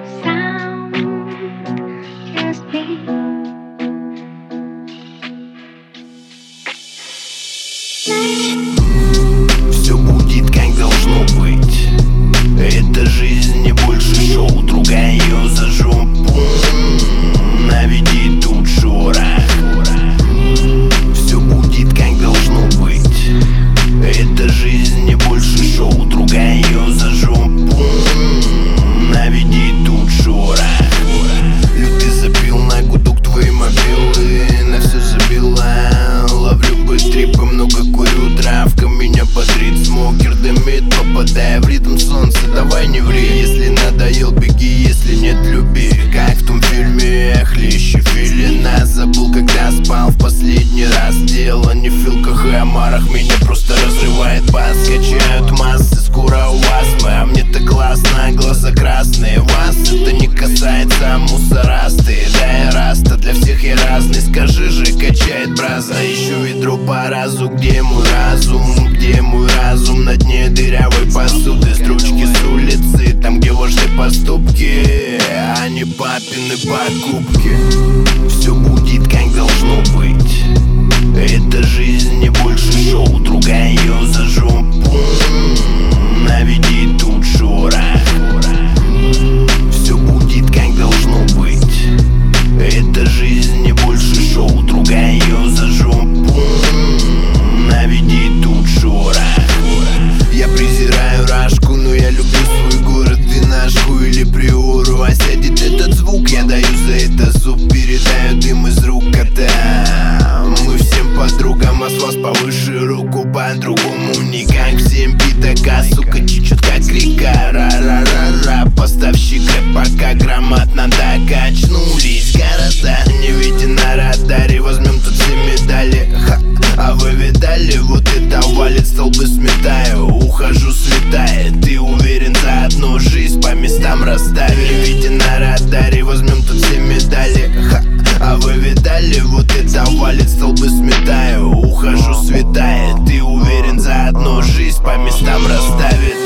sound, just me. Все будет как должно быть. Эта жизнь не больше шоу. Другая ее зажжем. Наведи тут шорох. Все будет как должно быть. Эта жизнь не больше шоу. Другая ее зажжем. Наведи тут шорох. Лютый забил на гудок твои мобилы. На все забила. Ловлю быстрипы, много курю. Травка меня бодрит. Смокер дымит, попадая в ритм солнца. Давай не ври, если надоел, беги. Если нет, люби. Как в том фильме хлещи филина. Забыл, когда спал в последний раз. Дело не в филках и омарах. Меня просто разрывает бас. Качают массы, скоро у вас мы. А мне-то классно, глаза красные. Вас это не касается, мусорасты. Да и раста, для всех я разный. Скажи же, качает браза. Еще ведро по разу. Где мой разум? Где мой разум? На дне дырявой посуды. Строчки с улицы, там где важны поступки, а не папины покупки. Все будет как должно быть. Эта жизнь не больше шоу. Другая ее зажжем. Наведи тут шорох. Все будет как должно быть. Эта жизнь не больше шоу. Другая ее зажжем. Наведи тут шорох. Я презираю рашку, но я люблю свой город. Винашку или приору. А сядет этот звук, я даю за это зуб. Передаю дым из рук кота. Мы всем подругам, а с вас повыше руку. По-другому никак. Всем пятака, сука, течет как река. Ра-ра-ра-ра. Поставщик пока грамотно докачнулись. Города не виден на радаре. Возьмем тут все медали. Ха. А вы видали, вот это валит, столбы сметаю. Ухожу, светает, ты уверен, заодно жизнь по местам расставили. Виден на радаре, возьмем тут все медали. Ха. А вы видали, вот это валит, столбы сметаю. Ухожу, светает, ты уверен, заодно жизнь по местам расставили.